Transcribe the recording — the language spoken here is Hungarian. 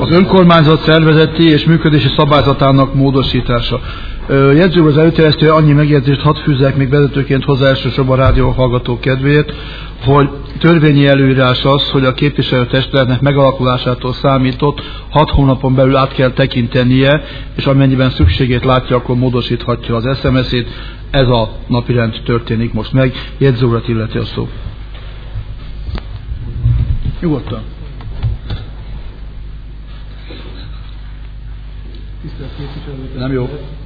Az önkormányzat szervezeti és működési szabályzatának módosítása. Jegyzők az előterjesztő, annyi megjegyzést hadd fűzzek még vezetőként hozzá elsősorban a rádióhallgatók kedvéért, hogy törvényi előírás az, hogy a képviselőtestületnek megalakulásától számított 6 hónapon belül át kell tekintenie, és amennyiben szükségét látja, akkor módosíthatja az SMS-ét. Ez a napirend történik most meg. Jegyző urat illeti a szó. Nyugodtan. Nem jó.